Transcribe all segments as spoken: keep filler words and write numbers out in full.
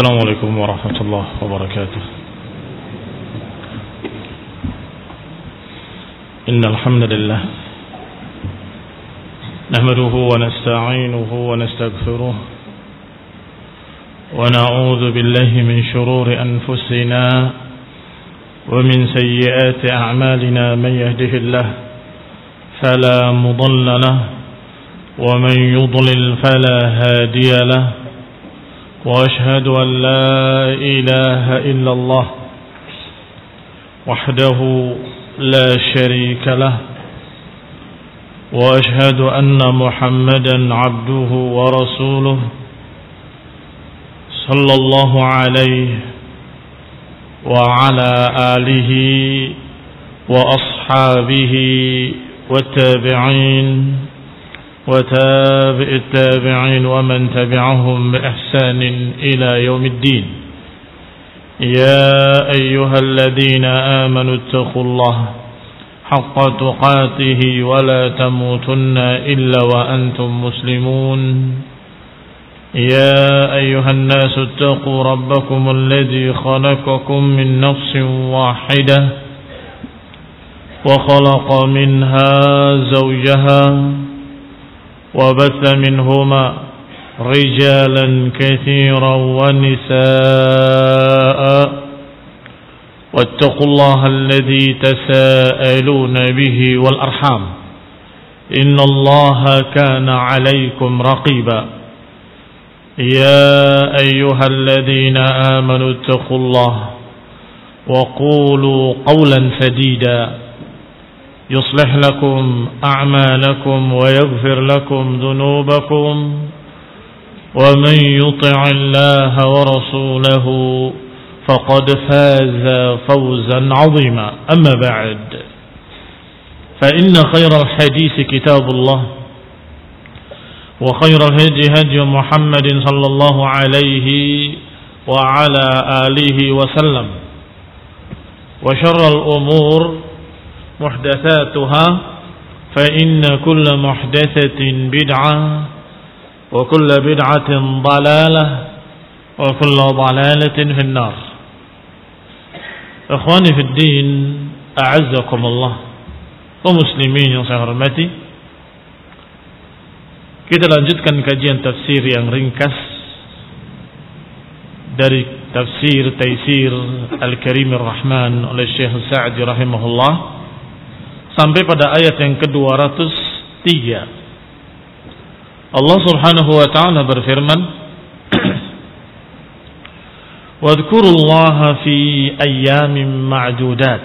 السلام عليكم ورحمة الله وبركاته. إن الحمد لله نحمده ونستعينه ونستغفره ونعوذ بالله من شرور أنفسنا ومن سيئات أعمالنا. من يهده الله فلا مضل له ومن يضلل فلا هادي له، وأشهد أن لا إله إلا الله وحده لا شريك له، وأشهد أن محمدا عبده ورسوله صلى الله عليه وعلى آله وأصحابه والتابعين وتابع التابعين ومن تبعهم بإحسان إلى يوم الدين. يا أيها الذين آمنوا اتقوا الله حق تقاته ولا تموتن إلا وأنتم مسلمون. يا أيها الناس اتقوا ربكم الذي خلقكم من نفس واحدة وخلق منها زوجها وبث منهما رجالا كثيرا ونساء، واتقوا الله الذي تساءلون به والأرحام إن الله كان عليكم رقيبا. يا أيها الذين آمنوا اتقوا الله وقولوا قولا سديدا يصلح لكم أعمالكم ويغفر لكم ذنوبكم، ومن يطع الله ورسوله فقد فاز فوزا عظيما. أما بعد، فإن خير الحديث كتاب الله، وخير الهدي هدي محمد صلى الله عليه وعلى آله وسلم، وشر الأمور محدثاتها فإن كل محدثة بدعة وكل بدعة ضلالة وكل ضلالة في النار. Ikhwani fi din, a'azzakumullah, kaum muslimin yang saya hormati, kita lanjutkan kajian tafsir yang ringkas dari tafsir Taisir Al-Karim Ar-Rahman oleh Syekh Sa'di rahimahullah sampai pada ayat yang ke-dua ratus tiga. Allah Subhanahu wa taala berfirman, "Wadhkurullaha fi ayyamin ma'dudat.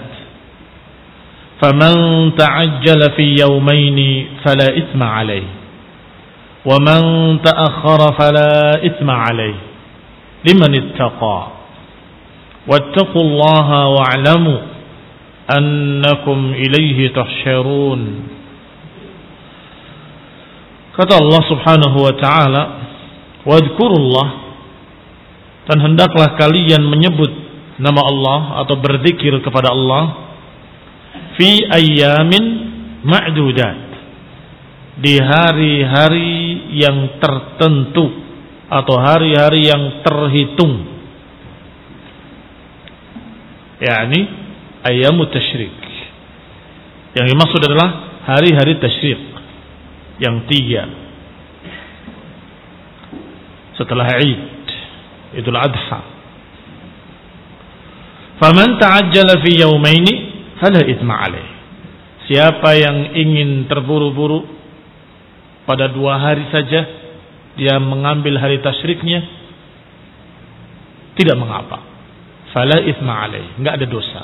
Faman ta'ajjala fi yawmayn fala itsma 'alayhi, wa man ta'akhkhara fala itsma 'alayhi, liman ittaqa. Wattaqullaha wa'lamu annakum ilaihi tuhsyarun." Kata Allah Subhanahu wa taala, "Wadhkurullah," dan hendaklah kalian menyebut nama Allah atau berzikir kepada Allah, fi ayyamin ma'dudat, di hari-hari yang tertentu atau hari-hari yang terhitung, yakni ayyamut tasyrik. Yang dimaksud adalah hari-hari tasyrik yang tiga setelah Id, Idul Adha. Faman ta'ajjala fi yawmaini fala itsma 'alaihi. Siapa yang ingin terburu-buru pada dua hari saja, dia mengambil hari tasyriknya, tidak mengapa. Fala itsma 'alaihi, enggak ada dosa.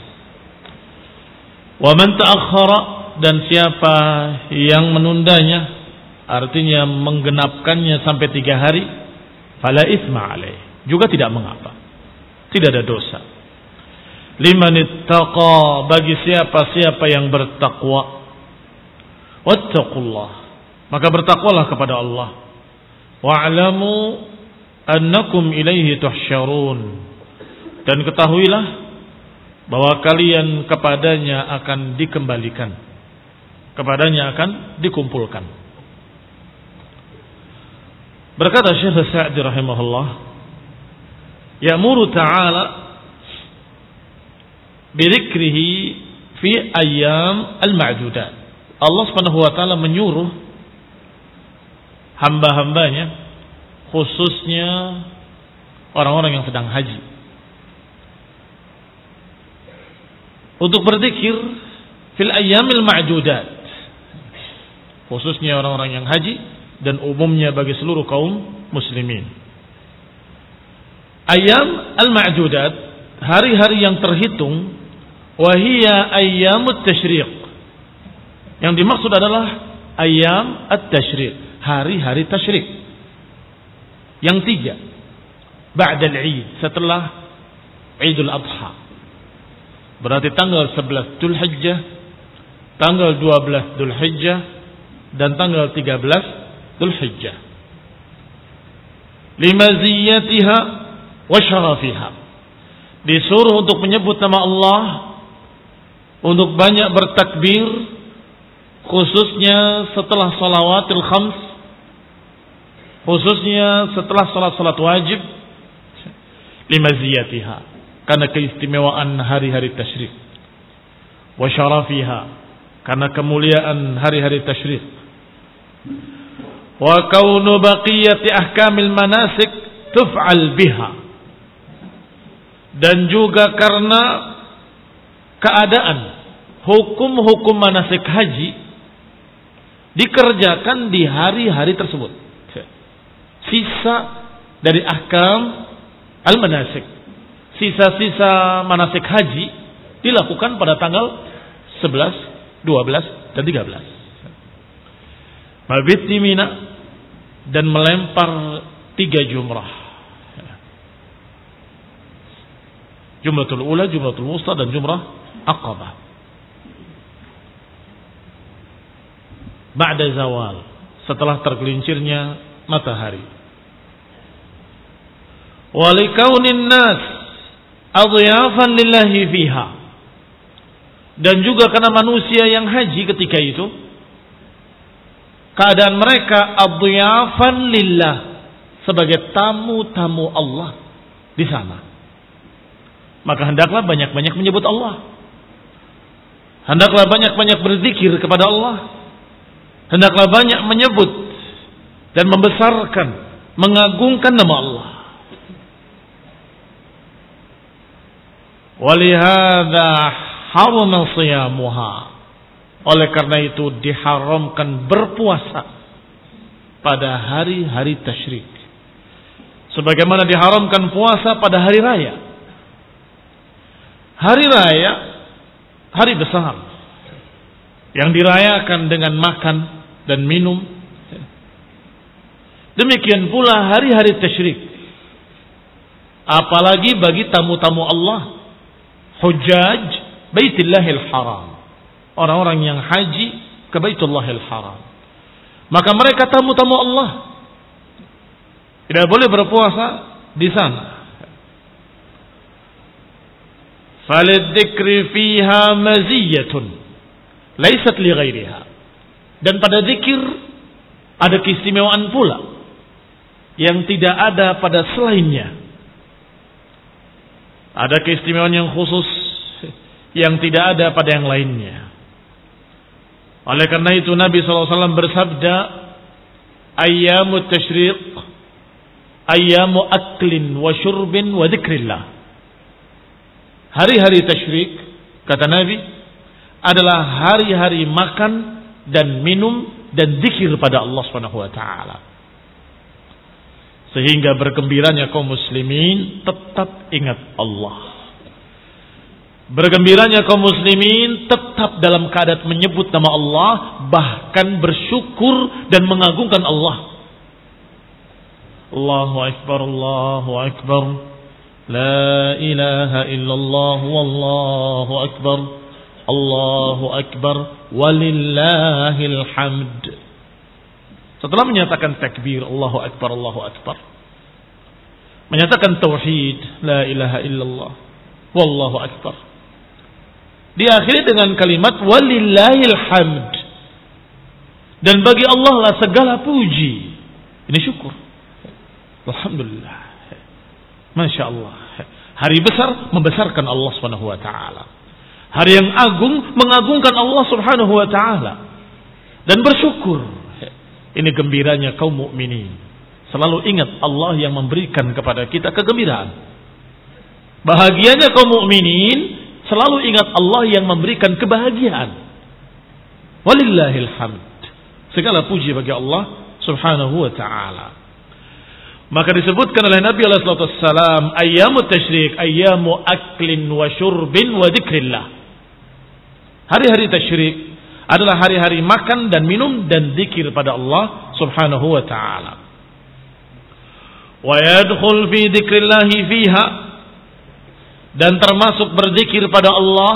Wa man ta'akhkhara, dan siapa yang menundanya, artinya menggenapkannya sampai tiga hari, fala itsma 'alaihi, juga tidak mengapa, tidak ada dosa. Liman ittaqa, bagi siapa-siapa yang bertakwa. Wattaqullah, maka bertakwalah kepada Allah. Wa'lamu annakum ilaihi tuhsyarun, dan ketahuilah bahwa kalian kepadanya akan dikembalikan, kepadanya akan dikumpulkan. Berkata Syekh Sa'di rahimahullah, Ya'muru ta'ala bidzikrihi fi ayyam al-ma'dudat. Allah Subhanahu wa taala menyuruh hamba-hambanya, khususnya orang-orang yang sedang haji, untuk berzikir fil ayyamil ma'dudat, khususnya orang-orang yang haji dan umumnya bagi seluruh kaum muslimin. Ayyam al-ma'dudat, hari-hari yang terhitung, wahia ayyamut tasyriq. Yang dimaksud adalah ayyam at-tasyriq, hari-hari tasyrik. Yang tiga, ba'dal Eid, setelah Idul Adha. Berarti tanggal sebelas Dzulhijjah, tanggal dua belas Dzulhijjah, dan tanggal tiga belas Dzulhijjah. Limaziyatiha wa syarafiha. Disuruh untuk menyebut nama Allah, untuk banyak bertakbir, khususnya setelah salawatul khams, khususnya setelah salat-salat wajib, limaziyatiha, karena keistimewaan hari-hari tasyrik, wa syarafiha, karena kemuliaan hari-hari tasyrik, wa kaunu baqiyati ahkamil manasik tuf'al biha, dan juga karena keadaan hukum-hukum manasik haji dikerjakan di hari-hari tersebut. Sisa dari ahkam al-manasik, sisa-sisa manasik haji dilakukan pada tanggal sebelas, dua belas, dan tiga belas. Mabit di Mina dan melempar tiga jumrah. Jumratul ula, jumratul wusta, dan jumrah aqabah. Ba'da zawal, setelah tergelincirnya matahari. Walikaunin nas adhiyafan lillahi fiha, dan juga karena manusia yang haji ketika itu, keadaan mereka adhiyafan lillah, sebagai tamu-tamu Allah di sana. Maka hendaklah banyak-banyak menyebut Allah, hendaklah banyak-banyak berzikir kepada Allah, hendaklah banyak menyebut dan membesarkan, mengagungkan nama Allah. Walihada harama siyamuha, oleh karena itu diharamkan berpuasa pada hari-hari tasyrik, sebagaimana diharamkan puasa pada hari raya. Hari raya, hari besar yang dirayakan dengan makan dan minum. Demikian pula hari-hari tasyrik, apalagi bagi tamu-tamu Allah, hujjaj Baitillahil Haram, orang-orang yang haji ke Baitullahil Haram. Maka mereka tamu-tamu Allah, tidak boleh berpuasa di sana. Falidzikri fiha maziyatun laisat li ghairiha, dan pada zikir ada keistimewaan pula yang tidak ada pada selainnya. Ada keistimewaan yang khusus yang tidak ada pada yang lainnya. Oleh karena itu Nabi sallallahu alaihi wasallam bersabda, ayyamut tasyriq ayyamu aklin wa syurbin wa dzikrillah. Hari-hari tasyrik, kata Nabi, adalah hari-hari makan dan minum dan zikir pada Allah Subhanahu wa taala. Sehingga bergembiranya kaum muslimin tetap ingat Allah. Bergembiranya kaum muslimin tetap dalam keadaan menyebut nama Allah, bahkan bersyukur dan mengagungkan Allah. Allahu akbar, Allahu akbar. La ilaha illallah wallahu akbar, Allahu akbar walillahil hamd. Setelah menyatakan takbir, Allahu akbar, Allahu akbar, menyatakan tauhid, la ilaha illallah wallahu akbar, diakhiri dengan kalimat walillahil hamd, dan bagi Allah lah segala puji. Ini syukur, alhamdulillah. Masya Allah. Hari besar membesarkan Allah subhanahu wa ta'ala. Hari yang agung mengagungkan Allah subhanahu wa ta'ala. Dan bersyukur. Ini gembiranya kaum mukminin. Selalu ingat Allah yang memberikan kepada kita kegembiraan. Bahagianya kaum mukminin selalu ingat Allah yang memberikan kebahagiaan. Walillahil hamd. Segala puji bagi Allah subhanahu wa ta'ala. Maka disebutkan oleh Nabi alaihi salatu wassalam, ayyamut tasyrik, ayyamu aklin wa syurbin wa dzikrillah. Hari-hari tasyrik adalah hari-hari makan dan minum dan zikir pada Allah subhanahu wa ta'ala. Wa yadkhul fi dzikrillah fiha, dan termasuk berzikir pada Allah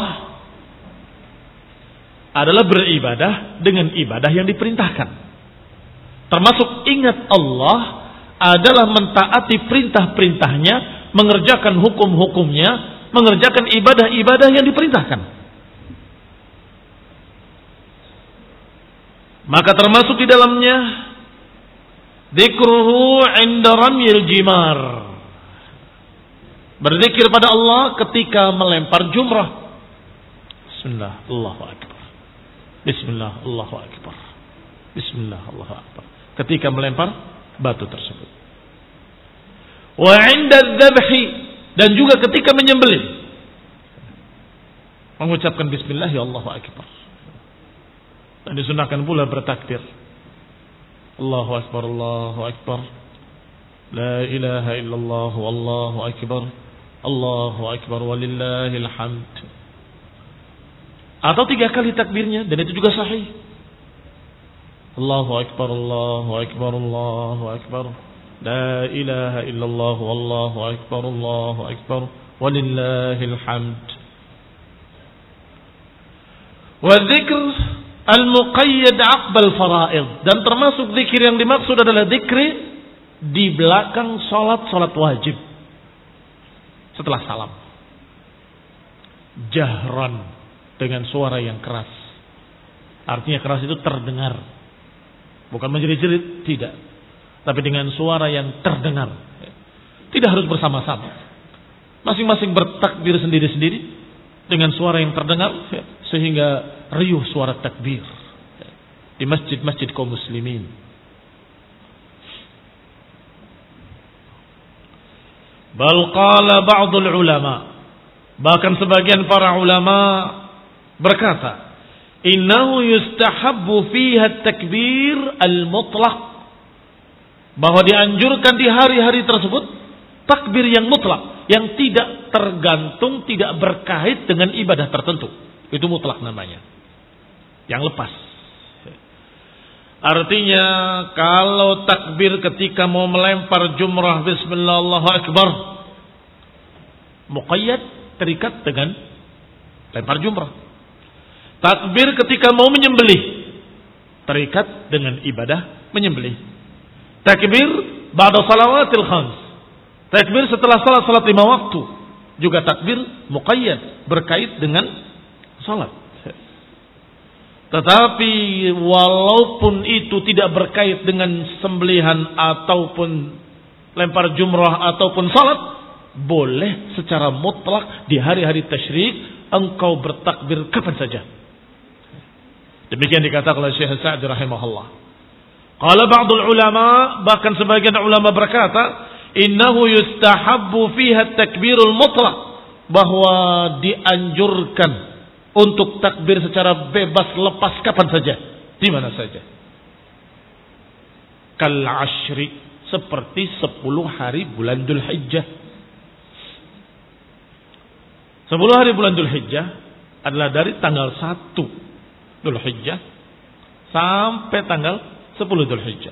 adalah beribadah dengan ibadah yang diperintahkan. Termasuk ingat Allah adalah mentaati perintah-perintahnya, mengerjakan hukum-hukumnya, mengerjakan ibadah-ibadah yang diperintahkan. Maka termasuk di dalamnya dzikruhu 'inda ramyil jimar. Berzikir pada Allah ketika melempar jumrah. Bismillah, Allahu akbar. Bismillah, Allahu akbar. Bismillah, Allahu akbar. Ketika melempar batu tersebut. Wa 'inda dzabhi, dan juga ketika menyembelih. Mengucapkan bismillah, ya Allahu akbar. Dan disunahkan pula bertakbir. Allahu akbar, Allahu akbar. La ilaha illallah, wallahu akbar. Allahu akbar walillahil hamd. Atau tiga kali takbirnya, dan itu juga sahih. Allahu akbar, Allahu akbar, Allahu akbar. La ilaha illallah, wallahu akbar, Allahu akbar. Walillahil hamd. Wa dzikr al-muqayyad aqbal fara'id, dan termasuk zikir yang dimaksud adalah zikri di belakang salat-salat wajib setelah salam. Jahran, dengan suara yang keras. Artinya keras itu terdengar, bukan menjerit-jerit, tidak, tapi dengan suara yang terdengar. Tidak harus bersama-sama, masing-masing bertakbir sendiri-sendiri dengan suara yang terdengar, sehingga riuh suara takbir di masjid-masjid kaum muslimin. Bal qala ba'dul ulama, bahkan sebagian para ulama berkata, innahu yustahabbu fiha takbir al-mutlaq, bahwa dianjurkan di hari-hari tersebut takbir yang mutlak, yang tidak tergantung, tidak berkait dengan ibadah tertentu. Itu mutlak namanya, yang lepas. Artinya kalau takbir ketika mau melempar jumrah, bismillah, Allahu akbar, muqayyad, terikat dengan lempar jumrah. Takbir ketika mau menyembelih, terikat dengan ibadah menyembelih. Takbir ba'da salawatil khams, takbir setelah salat-salat lima waktu, juga takbir muqayyad, berkait dengan salat. Tetapi walaupun itu tidak berkait dengan sembelihan ataupun lempar jumrah ataupun salat, boleh secara mutlak di hari-hari tasyrik engkau bertakbir kapan saja. Demikian dikatakan oleh Syekh Sa'di rahimahullah. Qala ba'dul ulama, bahkan sebagian ulama berkata, innahu yustahabbu fiha takbirul mutlaq, bahwa dianjurkan untuk takbir secara bebas, lepas kapan saja, di mana saja. Kal ashri, seperti sepuluh hari bulan Dzulhijjah. Sepuluh hari bulan Dzulhijjah adalah dari tanggal satu Dzulhijjah sampai tanggal sepuluh Dzulhijjah,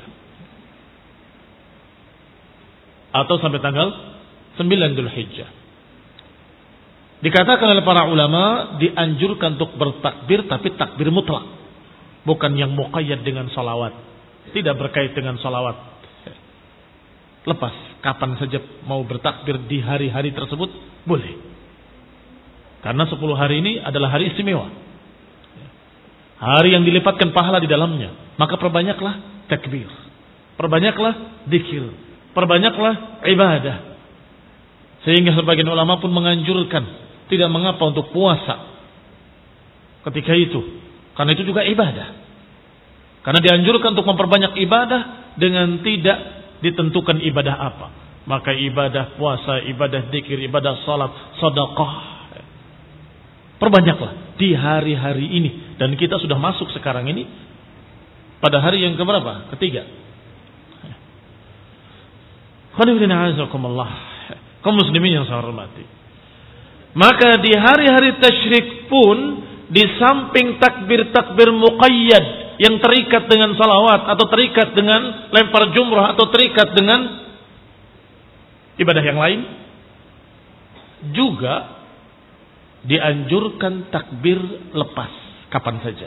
atau sampai tanggal sembilan Dzulhijjah. Dikatakan oleh para ulama dianjurkan untuk bertakbir, tapi takbir mutlak, bukan yang muqayyad dengan salawat, tidak berkait dengan salawat. Lepas kapan saja mau bertakbir di hari-hari tersebut boleh, karena sepuluh hari ini adalah hari istimewa, hari yang dilipatkan pahala di dalamnya. Maka perbanyaklah takbir, perbanyaklah dzikir, perbanyaklah ibadah. Sehingga sebagian ulama pun menganjurkan tidak mengapa untuk puasa ketika itu, karena itu juga ibadah. Karena dianjurkan untuk memperbanyak ibadah dengan tidak ditentukan ibadah apa. Maka ibadah puasa, ibadah zikir, ibadah salat, sedekah, perbanyaklah di hari-hari ini. Dan kita sudah masuk sekarang ini pada hari yang keberapa? Ketiga. Kaum muslimin yang saya hormati. Maka di hari-hari tasyrik pun, di samping takbir-takbir muqayyad yang terikat dengan salawat atau terikat dengan lempar jumrah atau terikat dengan ibadah yang lain, juga dianjurkan takbir lepas kapan saja.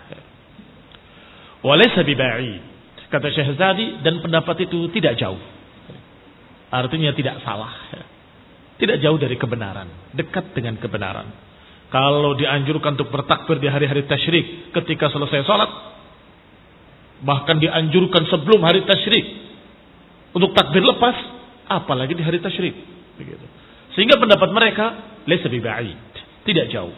Walaysa biba'id, kata Syekh Zadi, dan pendapat itu tidak jauh. Artinya tidak salah. Tidak jauh dari kebenaran, dekat dengan kebenaran. Kalau dianjurkan untuk bertakbir di hari-hari tasyrik ketika selesai sholat, bahkan dianjurkan sebelum hari tasyrik untuk takbir lepas, apalagi di hari tasyrik. Begitu. Sehingga pendapat mereka laysa biba'id, tidak jauh.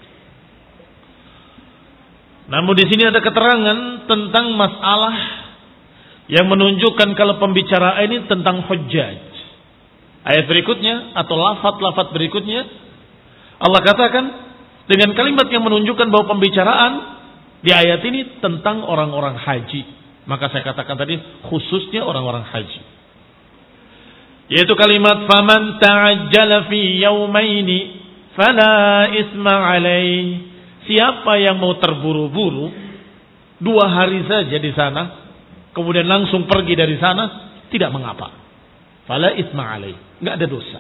Namun di sini ada keterangan tentang masalah yang menunjukkan kalau pembicaraan ini tentang hujjaj. Ayat berikutnya atau lafaz-lafaz berikutnya Allah katakan dengan kalimat yang menunjukkan bahwa pembicaraan di ayat ini tentang orang-orang haji. Maka saya katakan tadi khususnya orang-orang haji. Yaitu kalimat faman ta'ajjala fi yaumaini fala isma alaih. Siapa yang mau terburu-buru dua hari saja di sana, kemudian langsung pergi dari sana, tidak mengapa. Fala isma alaih, enggak ada dosa.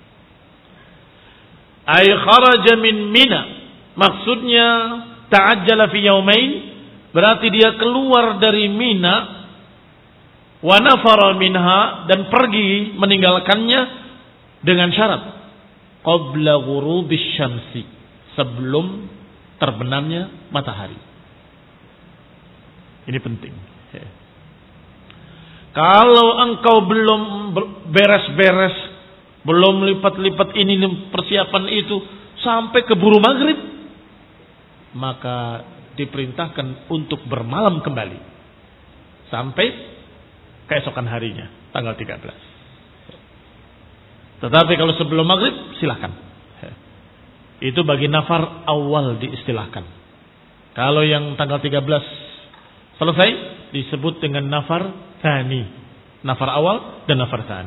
Ay kharaja min Mina, maksudnya ta'ajjala fi yaumain, berarti dia keluar dari Mina, wa nafara minha, dan pergi meninggalkannya dengan syarat qabla ghurubis syamsi, sebelum terbenamnya matahari. Ini penting. Kalau engkau belum beres-beres, belum lipat-lipat ini persiapan itu sampai keburu maghrib, maka diperintahkan untuk bermalam kembali sampai keesokan harinya, tanggal tiga belas. Tetapi kalau sebelum maghrib, silakan. Itu bagi nafar awal diistilahkan. Kalau yang tanggal tiga belas selesai, disebut dengan nafar tsani. Nafar awal dan nafar tsani.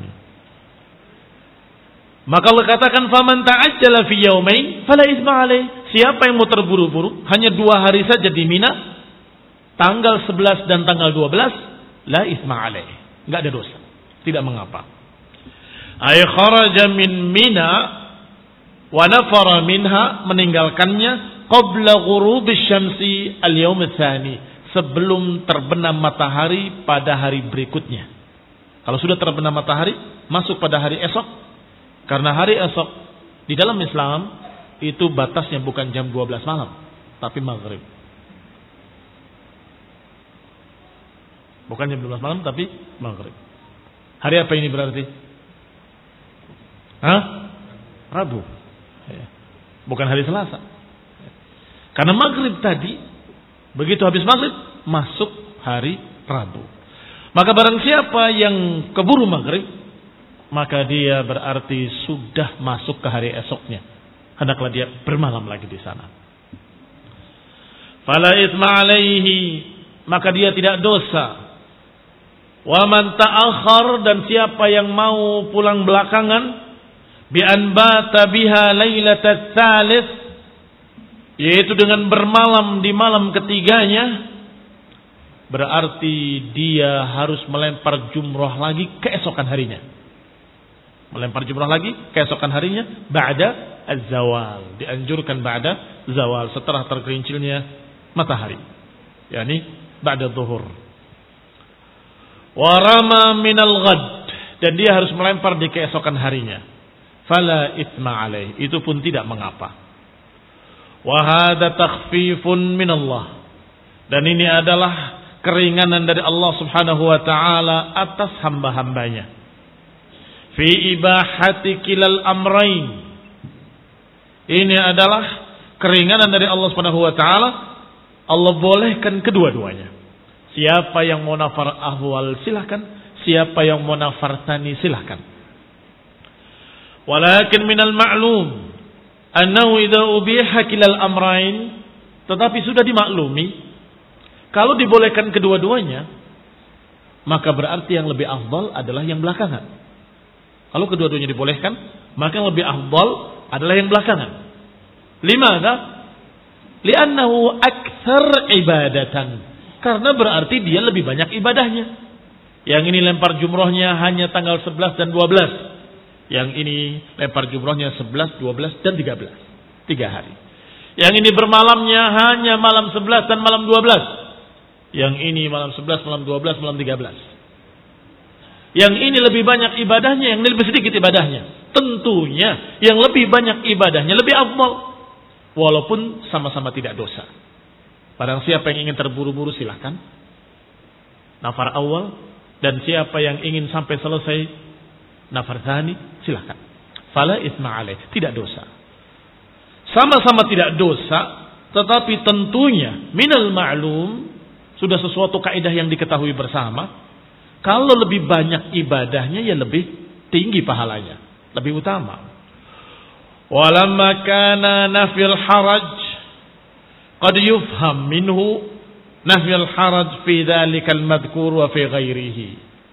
Maka Allah katakan faman ta'ajjala fi yaumain fala isma alaih. Siapa yang mau terburu-buru hanya dua hari saja di Mina, tanggal sebelas dan tanggal dua belas, la isma alaih, enggak ada dosa, tidak mengapa. Ay kharaja min Mina wa nafara minha, meninggalkannya qabla ghurubis syamsi al-yaum tsani, sebelum terbenam matahari pada hari berikutnya. Kalau sudah terbenam matahari, masuk pada hari esok. Karena hari esok di dalam Islam itu batasnya bukan jam dua belas malam, tapi maghrib. Bukan jam dua belas malam, tapi maghrib. Hari apa ini berarti? Hah? Rabu. Bukan hari Selasa. Karena maghrib tadi, begitu habis maghrib, masuk hari Rabu. Maka barang siapa yang keburu maghrib, maka dia berarti sudah masuk ke hari esoknya. Hendaklah dia bermalam lagi di sana. Fala itsma alaihi, maka dia tidak dosa. Wa man ta'akhkhar, dan siapa yang mau pulang belakangan, bi an bata biha lailatat tsalits, yaitu dengan bermalam di malam ketiganya, berarti dia harus melempar jumrah lagi keesokan harinya. Melempar jumrah lagi keesokan harinya ba'da az-zawal. Dianjurkan ba'da zawal, setelah tergelincirnya matahari. Yani ba'da zuhur. Wa rama minal ghad, dan dia harus melempar di keesokan harinya. Fala itsma alaih, itu pun tidak mengapa. Wa hadza takhfifun minallah, dan ini adalah keringanan dari Allah Subhanahu wa taala atas hamba-hambanya. fi ibahati kilal amrain. Ini adalah keringanan dari Allah Subhanahu wa taala. Allah bolehkan kedua-duanya. Siapa yang mau nafar ahwal silahkan, siapa yang mau nafar tsani silahkan. Walakin minal ma'lum annahu idza ubiha kilal amrain, tetapi sudah dimaklumi kalau dibolehkan kedua-duanya maka berarti yang lebih afdal adalah yang belakangan. Kalau kedua-duanya dibolehkan, maka yang lebih afdal adalah yang belakangan. Limadza? Li'annahu aktsar ibadatan. Karena berarti dia lebih banyak ibadahnya. Yang ini lempar jumrohnya hanya tanggal sebelas dan dua belas. Yang ini lempar jumrohnya sebelas, dua belas dan tiga belas. Tiga hari. Yang ini bermalamnya hanya malam sebelas dan malam dua belas. Yang ini malam sebelas, malam dua belas, malam tiga belas. Yang ini lebih banyak ibadahnya, yang ini lebih sedikit ibadahnya. Tentunya yang lebih banyak ibadahnya lebih afdal. Walaupun sama-sama tidak dosa. Barang siapa yang ingin terburu-buru silahkan. Nafar awal. Dan siapa yang ingin sampai selesai nafar tsani silahkan. Fala itsma alaih. Tidak dosa. Sama-sama tidak dosa. Tetapi tentunya minal ma'lum. Sudah sesuatu kaidah yang diketahui bersama. Kalau lebih banyak ibadahnya ya lebih tinggi pahalanya. Lebih utama. Walamma kana nafil haraj qad yufham minhu nafil haraj fi dhalika al-madhkur wa fi ghairihi.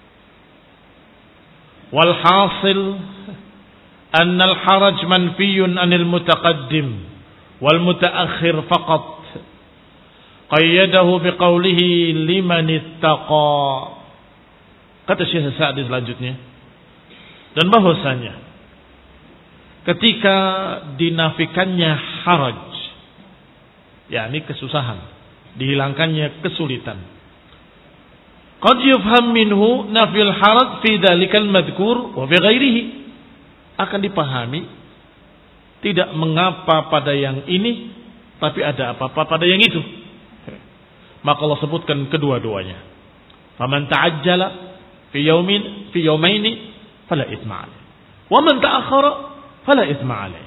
Wal hasil anna al-haraj manfiyun anil mutaqaddim wal mutaakhir faqat. Qayyadahu biqaulihi liman ittaqa. Kata Syekh Sa'di selanjutnya. Dan bahwasanya ketika dinafikannya haraj, yakni kesusahan, dihilangkannya kesulitan. Qad yufham minhu nafil haraj fi dzalikal madhkur wa fi ghairihi. Akan dipahami tidak mengapa pada yang ini, tapi ada apa-apa pada yang itu. Maka Allah sebutkan kedua-duanya. Faman ta'ajjala fi yaumin fi yaumaini fala itsma alaih. Wa man ta'akhkhara fala itsma alaih.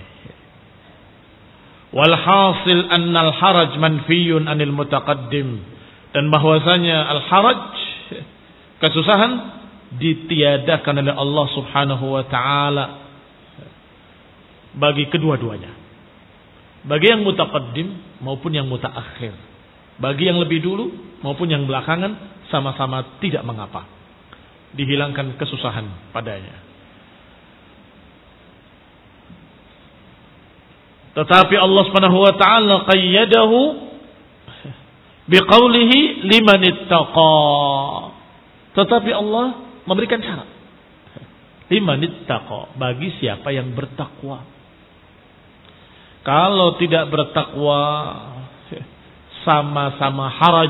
Wal hasil anna al haraj manfiyun anil mutaqaddim. Dan bahwasanya al haraj, kesusahan, ditiadakan oleh Allah Subhanahu wa taala bagi kedua-duanya. Bagi yang mutaqaddim maupun yang mutaakhir. Bagi yang lebih dulu maupun yang belakangan sama-sama tidak mengapa. Dihilangkan kesusahan padanya. Tetapi Allah Subhanahu wa taala qayyadahu biqaulihi liman ittaqa. Tetapi Allah memberikan syarat. Liman ittaqa, bagi siapa yang bertakwa. Kalau tidak bertakwa sama-sama haraj.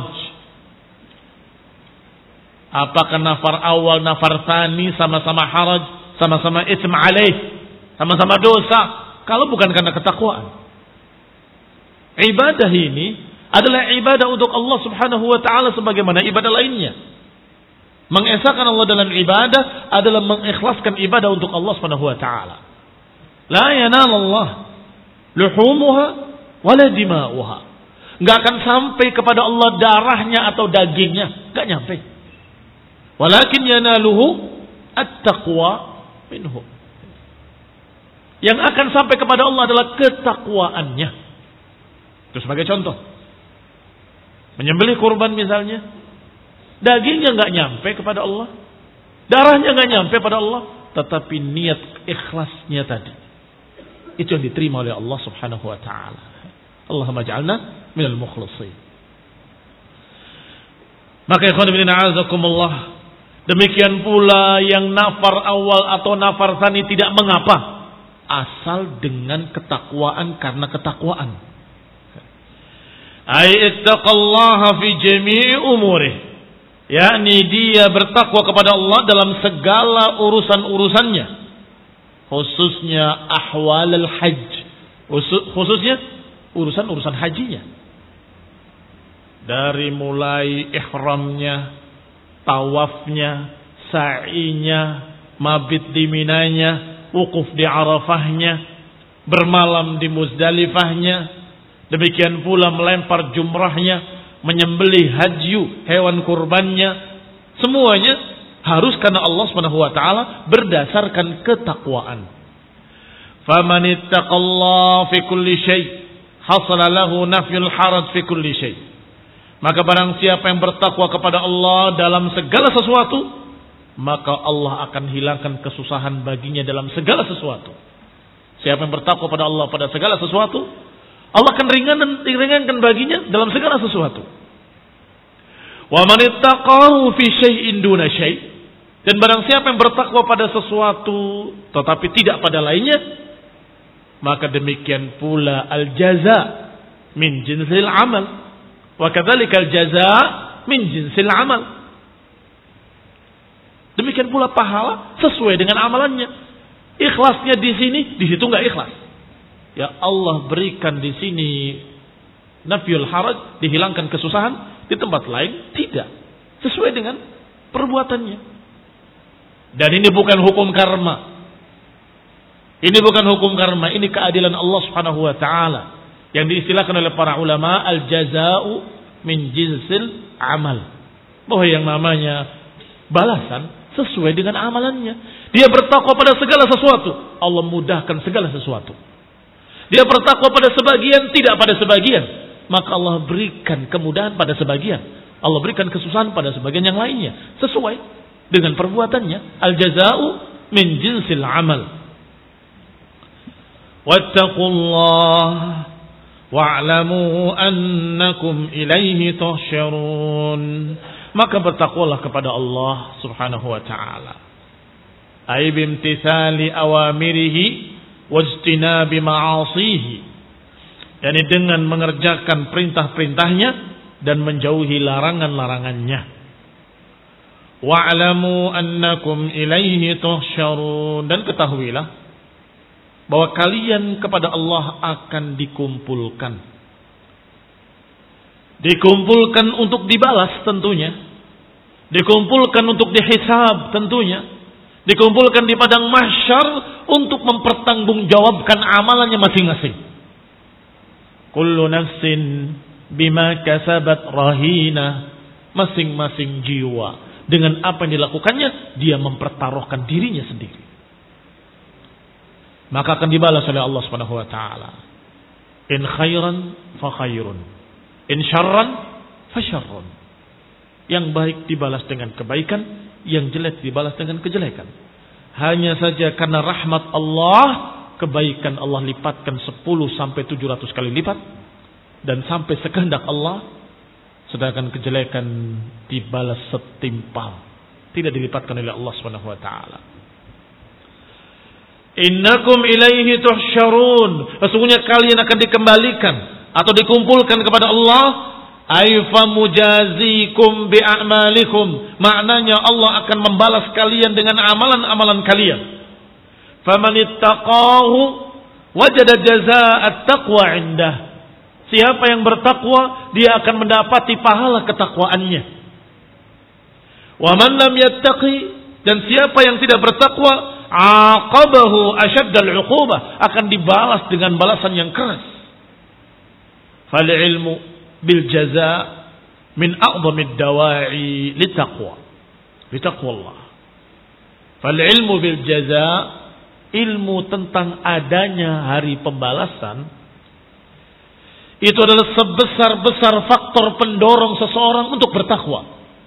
Apakah nafar awal, nafar tsani sama-sama haraj, sama-sama itsm alaih, sama-sama dosa kalau bukan karena ketakwaan. Ibadah ini adalah ibadah untuk Allah Subhanahu wa taala sebagaimana ibadah lainnya. Mengesahkan Allah dalam ibadah adalah mengikhlaskan ibadah untuk Allah Subhanahu wa taala. La yanalullah luhumuha wala dima'uha. Enggak akan sampai kepada Allah darahnya atau dagingnya, enggak nyampe. Walakin yanaluhu at-taqwa minhu. Yang akan sampai kepada Allah adalah ketakwaannya. Itu sebagai contoh. Menyembelih kurban misalnya, dagingnya enggak nyampe kepada Allah, darahnya enggak nyampe pada Allah, tetapi niat ikhlasnya tadi, itu yang diterima oleh Allah Subhanahu wa taala. Allahumma ja'alna minal mukhlisin. Maka ikhwan fillah a'azakumullah, demikian pula yang nafar awal atau nafar tsani tidak mengapa asal dengan ketakwaan, karena ketakwaan. Ai ittaqallaha fi jami'i umurih, yakni dia bertakwa kepada Allah dalam segala urusan-urusannya, khususnya ahwal al-hajj, khususnya urusan-urusan hajinya. Dari mulai ihramnya, tawafnya, sa'inya, mabit di Minanya, wukuf di Arafahnya, bermalam di Muzdalifahnya, demikian pula melempar jumrahnya, menyembelih hadyu, hewan kurbannya, semuanya harus karena Allah Subhanahu wa taala berdasarkan ketakwaan. Faman ittaqallaha fi kulli syai' hasala lahu nafyul haraj fi kulli syai'. Maka barang siapa yang bertakwa kepada Allah dalam segala sesuatu, maka Allah akan hilangkan kesusahan baginya dalam segala sesuatu. Siapa yang bertakwa pada Allah pada segala sesuatu, Allah akan ringankan, ringankan baginya dalam segala sesuatu. Wa man ittaqahu fi syai'in duna syai'. Dan barang siapa yang bertakwa pada sesuatu tetapi tidak pada lainnya, maka demikian pula al-jaza min jinsil amal. Wa kadzalika al-jaza min jinsil amal. Demikian pula pahala sesuai dengan amalannya. Ikhlasnya di sini, di situ enggak ikhlas. Ya Allah berikan di sini nafyul haraj, dihilangkan kesusahan, di tempat lain tidak. Sesuai dengan perbuatannya. Dan ini bukan hukum karma. Ini bukan hukum karma, ini keadilan Allah Subhanahu wa taala yang diistilahkan oleh para ulama al-jaza'u min jinsil amal. Bahwa yang namanya balasan sesuai dengan amalannya. Dia bertakwa pada segala sesuatu, Allah mudahkan segala sesuatu. Dia bertakwa pada sebagian, tidak pada sebagian, maka Allah berikan kemudahan pada sebagian. Allah berikan kesusahan pada sebagian yang lainnya, sesuai dengan perbuatannya. Al-jaza'u min jinsil amal. Wattaqullaha wa'lamu annakum ilaihi tuhsyarun. Maka bertakwalah kepada Allah Subhanahu wa taala. Ay bimtithali awamirihi wajtinabi ma'asihi. Yani dengan mengerjakan perintah-perintahnya dan menjauhi larangan-larangannya. Wa'lamu annakum ilaihi tuhsyarun. Dan ketahuilah bahwa kalian kepada Allah akan dikumpulkan. Dikumpulkan untuk dibalas tentunya. Dikumpulkan untuk dihisab tentunya. Dikumpulkan di padang mahsyar untuk mempertanggungjawabkan amalannya masing-masing. Kullu nafsin bima kasabat rahina. Masing-masing jiwa dengan apa yang dilakukannya, dia mempertaruhkan dirinya sendiri. Maka akan dibalas oleh Allah Subhanahu wa taala. In khairan fa khairun, in syarran fa syarrun. Yang baik dibalas dengan kebaikan, yang jelek dibalas dengan kejelekan. Hanya saja karena rahmat Allah, kebaikan Allah lipatkan sepuluh sampai tujuh ratus kali lipat dan sampai sekehendak Allah, sedangkan kejelekan dibalas setimpal, tidak dilipatkan oleh Allah Subhanahu wa taala. Innakum ilaihi tuhsyarun. Sesungguhnya kalian akan dikembalikan atau dikumpulkan kepada Allah. Aifa mujazikum bi a'malikum. Maknanya Allah akan membalas kalian dengan amalan-amalan kalian. Faman ittaqahu wajada jazaa'at taqwa indah. Siapa yang bertakwa, dia akan mendapati pahala ketakwaannya. Wa man lam yattaqi, dan siapa yang tidak bertakwa, aqabahu asyaddal 'uqubah, akan dibalas dengan balasan yang keras. Fal ilmu bil jazaa min a'dhamid dawa'i litaqwa. Litaqwallah. Fal ilmu bil jazaa, ilmu tentang adanya hari pembalasan, itu adalah sebesar-besar faktor pendorong seseorang untuk bertakwa.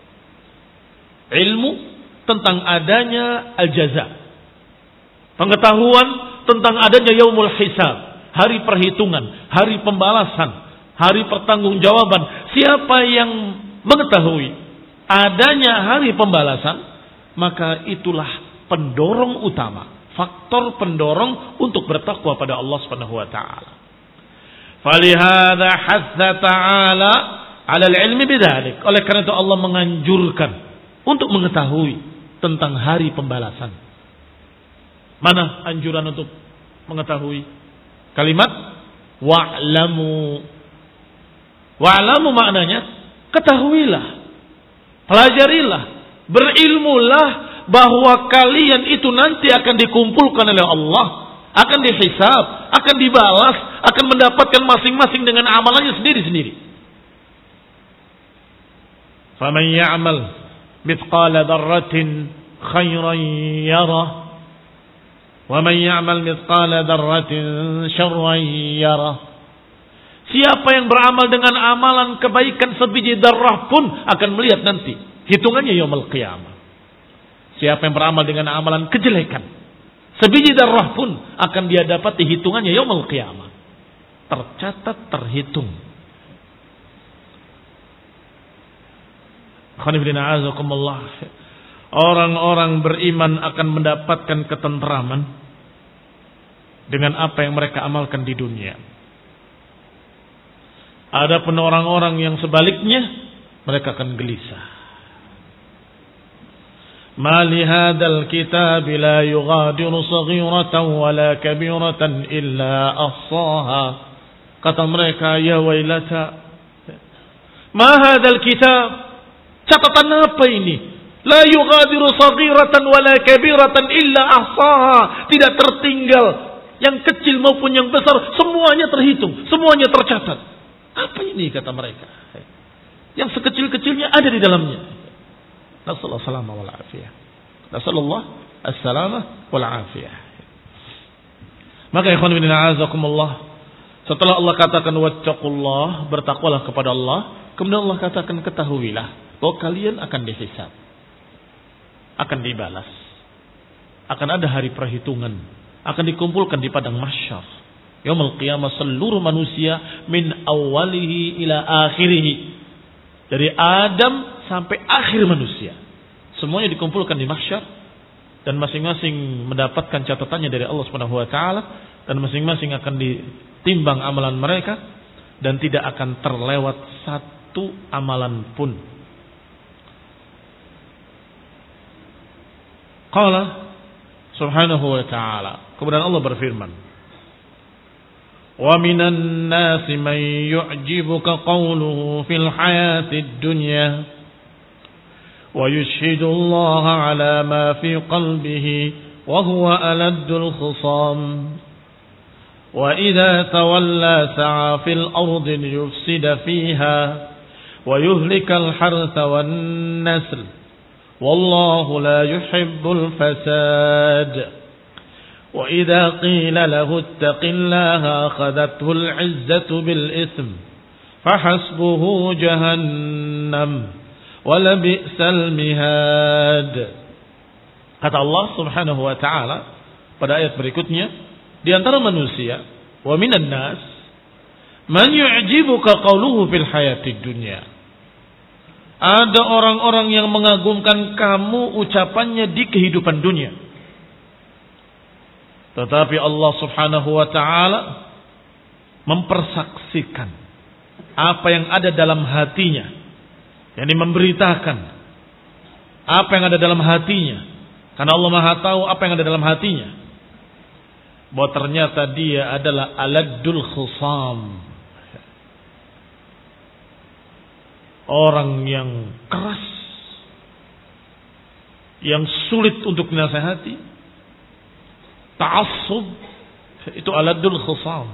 Ilmu tentang adanya al-jaza, pengetahuan tentang adanya yaumul hisab, hari perhitungan, hari pembalasan, hari pertanggungjawaban. Siapa yang mengetahui adanya hari pembalasan, maka itulah pendorong utama, faktor pendorong untuk bertakwa pada Allah Subhanahu wa taala. Falihada hatha ta'ala 'ala al-'ilmi bidzalik. Oleh karena itu Allah menganjurkan untuk mengetahui tentang hari pembalasan. Mana anjuran untuk mengetahui? Kalimat wa'lamu. Wa'lamu maknanya ketahuilah, pelajarilah, berilmulah bahwa kalian itu nanti akan dikumpulkan oleh Allah, akan dihisab, akan dibalas, akan mendapatkan masing-masing dengan amalannya sendiri-sendiri. Faman ya'mal mithqala dzarratin khairan yarah wa man ya'mal mithqala dzarratin syarran yarah. Siapa yang beramal dengan amalan kebaikan sebiji darah pun akan melihat nanti hitungannya yaumul qiyamah. Siapa yang beramal dengan amalan kejelekan sebiji darah pun akan dia dapati hitungannya yaumul qiyamah. Tercatat, terhitung. Orang-orang beriman akan mendapatkan ketenteraman dengan apa yang mereka amalkan di dunia. Adapun orang-orang yang sebaliknya, mereka akan gelisah. Ma li hadzal kitab la yughadiru saghiratan wala kabiratan illa ahsaha. Kata mereka, ya wailata. Ma hadzal kitab? Catatan apa ini? La yughadiru saghiratan wala kabiratan illa ahsaha. Tidak tertinggal yang kecil maupun yang besar, semuanya terhitung, semuanya tercatat. Apa ini kata mereka? Yang sekecil-kecilnya ada di dalamnya. Nasallallahu salama wal afiyah. Nasallallahu as-salama wal afiyah. Maka ikhwan fillah azakumullah, setelah Allah katakan wattaqullah, bertakwalah kepada Allah, kemudian Allah katakan ketahuilah bahwa kalian akan dihisab, akan dibalas, akan ada hari perhitungan, akan dikumpulkan di padang mahsyar. Yaumul qiyamah seluruh manusia min awalihi ila akhirihi. Dari Adam sampai akhir manusia. Semuanya dikumpulkan di mahsyar dan masing-masing mendapatkan catatannya dari Allah Subhanahu wa taala dan masing-masing akan ditimbang amalan mereka dan tidak akan terlewat satu amalan pun. Qala subhanahu wa ta'ala, kemudian Allah berfirman, وَمِنَ النَّاسِ مَنْ يُعْجِبُكَ قَوْلُهُ فِي الْحَيَاةِ الدُّنْيَا وَيُشْهِدُ اللَّهَ عَلَى مَا فِي قَلْبِهِ وَهُوَ أَلَدُّ الْخِصَامِ وَإِذَا تَوَلَّى سَعَى فِي الْأَرْضِ لِيُفْسِدَ فِيهَا وَيُهْلِكَ الْحَرْثَ وَالنَّسْلَ وَاللَّهُ لَا يُحِبُّ الْفَسَادَ وَإِذَا قِيلَ لَهُ اتَّقِ اللَّهَ أَخَذَتْهُ الْعِزَّةُ بِالْإِثْمِ فَحَسْبُهُ جَهَنَّمُ وَلَبِئْسَ الْمِهَادُ. Kata Allah Subhanahu wa taala pada ayat berikutnya, di antara manusia, wa minan nas man yu'jibuka qawluhu fil hayatid dunya. Ada orang-orang yang mengagumkan kamu ucapannya di kehidupan dunia. Tetapi Allah Subhanahu wa taala mempersaksikan apa yang ada dalam hatinya, yakni memberitakan apa yang ada dalam hatinya, karena Allah Maha tahu apa yang ada dalam hatinya, bahwa ternyata dia adalah aladdul khusam, orang yang keras, yang sulit untuk dinasihati. Ta'assub itu aladul khusam.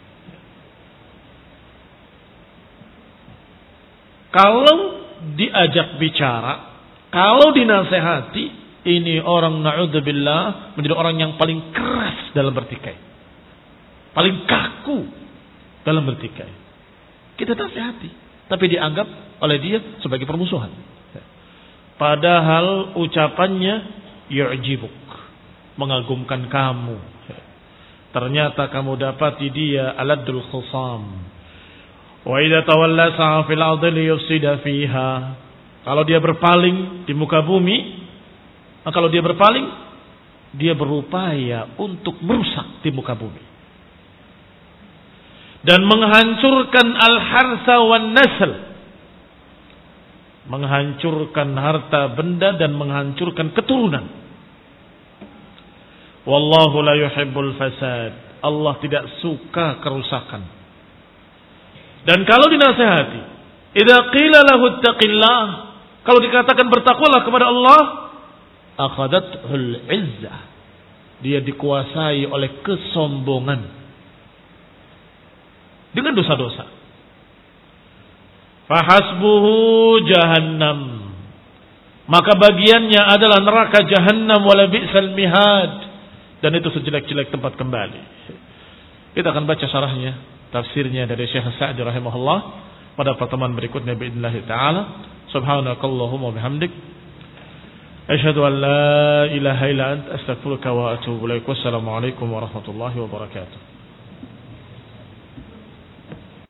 Kalau diajak bicara, kalau dinasehati, ini orang na'udzubillah menjadi orang yang paling keras dalam bertikai, paling kaku dalam bertikai. Kita nasihati, tapi dianggap oleh dia sebagai permusuhan. Padahal ucapannya yu'jibuk, mengagumkan kamu. Ternyata kamu dapati dia aladul khusam. Wa idza tawalla sa'a fil ardi liyufsida fiha. Kalau dia berpaling di muka bumi, kalau dia berpaling, dia berupaya untuk merusak di muka bumi dan menghancurkan al-harsa wan nasl, menghancurkan harta benda dan menghancurkan keturunan. Wallahu la yuhibbul fasad. Allah tidak suka kerusakan. Dan kalau dinasihati, idza qila lahu ittaqillah, kalau dikatakan bertakwalah kepada Allah, Akhadathul izzah. Dia dikuasai oleh kesombongan dengan dosa-dosa. Fahasbuhu jahannam. Maka bagiannya adalah neraka jahannam wala bi'sal mihad. Dan itu sejelek-jelek tempat kembali. Kita akan baca syarahnya, tafsirnya dari Syekh Sa'di rahimahullah pada pertemuan berikutnya biidznillah taala. Subhanakallahumma bihamdik asyhadu an la ilaha illa anta astaghfiruka wa atubu ilaik. Wassalamu alaikum warahmatullahi wabarakatuh.